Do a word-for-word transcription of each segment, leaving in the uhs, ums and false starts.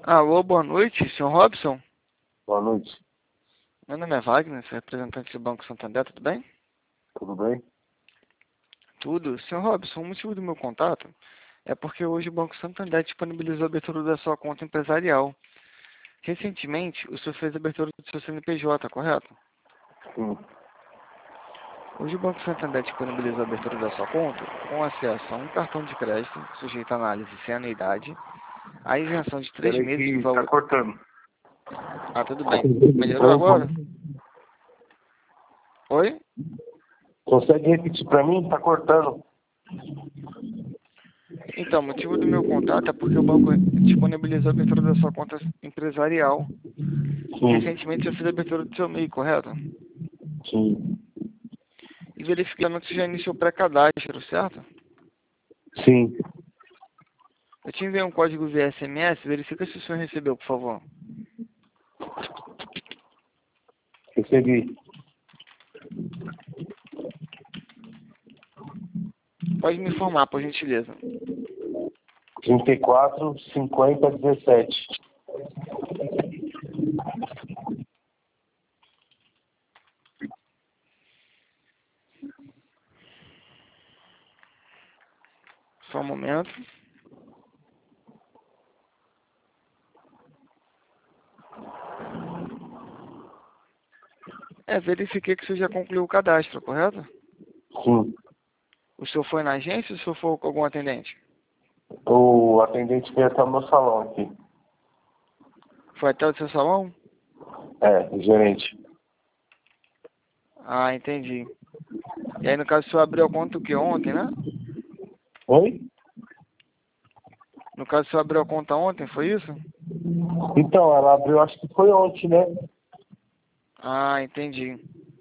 Alô, boa noite, senhor Robson? Boa noite. Meu nome é Wagner, sou representante do Banco Santander, tudo bem? Tudo bem? Tudo. senhor Robson, o motivo do meu contato é porque hoje o Banco Santander disponibilizou a abertura da sua conta empresarial. Recentemente, o senhor fez a abertura do seu C N P J, correto? Sim. Hoje o Banco Santander disponibilizou a abertura da sua conta com acesso a um cartão de crédito sujeito à análise sem anuidade, a isenção de três Peraí meses do que tá valor... cortando. Ah, tudo bem. Melhorou agora? Oi? Consegue repetir pra mim? Tá cortando. Então, o motivo do meu contato é porque o banco disponibilizou a abertura da sua conta empresarial. Sim. Recentemente eu fiz a abertura do seu M E I, correto? Sim. E verificando que você já iniciou o pré-cadastro, certo? Sim. Eu te enviei um código via S M S, verifica se o senhor recebeu, por favor. Recebi. Pode me informar, por gentileza. trinta e quatro, cinquenta, dezessete. Só um momento. É, verifiquei que o senhor já concluiu o cadastro, correto? Sim. O senhor foi na agência ou o senhor foi com algum atendente? O atendente veio até o meu salão aqui. Foi até o seu salão? É, o gerente. Ah, entendi. E aí, no caso, o senhor abriu a conta o que? Ontem, né? Oi? No caso, o senhor abriu a conta ontem, foi isso? Então, ela abriu, acho que foi ontem, né? Ah, entendi.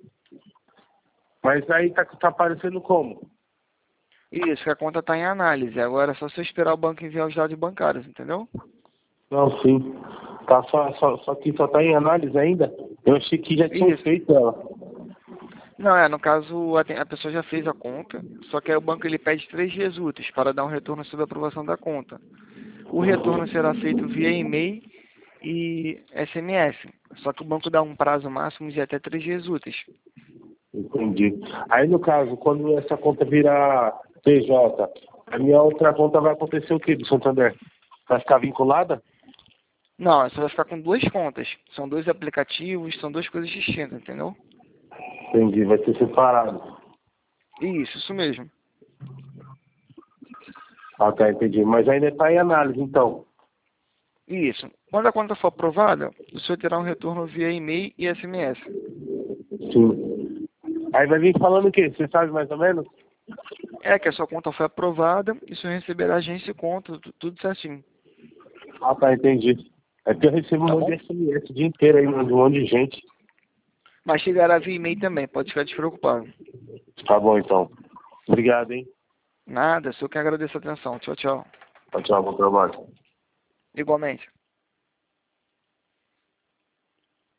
Mas aí tá, tá aparecendo como? Isso, que a conta está em análise. Agora é só você esperar o banco enviar os dados bancários, entendeu? Não, sim. Tá só, só, só que só tá em análise ainda? Eu achei que já tinham Isso. feito ela. Não, é, no caso, a, te- a pessoa já fez a conta, só que aí o banco ele pede três dias úteis para dar um retorno sobre a aprovação da conta. O retorno será feito via e-mail e S M S, só que o banco dá um prazo máximo de até três dias úteis. Entendi. Aí, no caso, quando essa conta virar P J, a minha outra conta vai acontecer o quê do Santander? Vai ficar vinculada? Não, você vai ficar com duas contas. São dois aplicativos, são duas coisas distintas, entendeu? Entendi, vai ser separado. Isso, isso mesmo. Ah, tá, entendi. Mas ainda está em análise, então. Isso. Quando a conta for aprovada, o senhor terá um retorno via e-mail e S M S. Sim. Aí vai vir falando o quê? Você sabe mais ou menos? É que a sua conta foi aprovada e o senhor receberá agência e conta, tu- tudo certinho. Ah, tá, entendi. É que eu recebo um Tá monte de bom? S M S o dia inteiro aí, um monte de gente. Mas chegará via e-mail também, pode ficar despreocupado. Tá bom, então. Obrigado, hein? Nada, só que agradeço a atenção. Tchau, tchau. Tchau, tchau, bom trabalho. Igualmente.